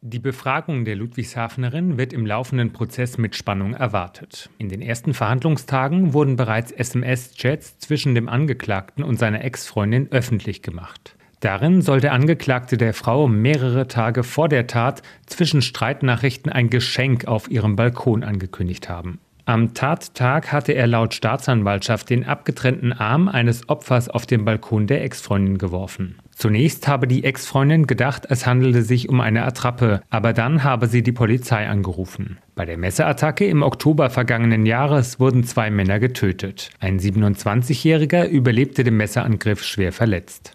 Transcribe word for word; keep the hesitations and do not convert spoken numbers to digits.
Die Befragung der Ludwigshafenerin wird im laufenden Prozess mit Spannung erwartet. In den ersten Verhandlungstagen wurden bereits S M S-Chats zwischen dem Angeklagten und seiner Ex-Freundin öffentlich gemacht. Darin soll der Angeklagte der Frau mehrere Tage vor der Tat zwischen Streitnachrichten ein Geschenk auf ihrem Balkon angekündigt haben. Am Tattag hatte er laut Staatsanwaltschaft den abgetrennten Arm eines Opfers auf den Balkon der Ex-Freundin geworfen. Zunächst habe die Ex-Freundin gedacht, es handele sich um eine Attrappe, aber dann habe sie die Polizei angerufen. Bei der Messerattacke im Oktober vergangenen Jahres wurden zwei Männer getötet. Ein siebenundzwanzigjähriger überlebte den Messerangriff schwer verletzt.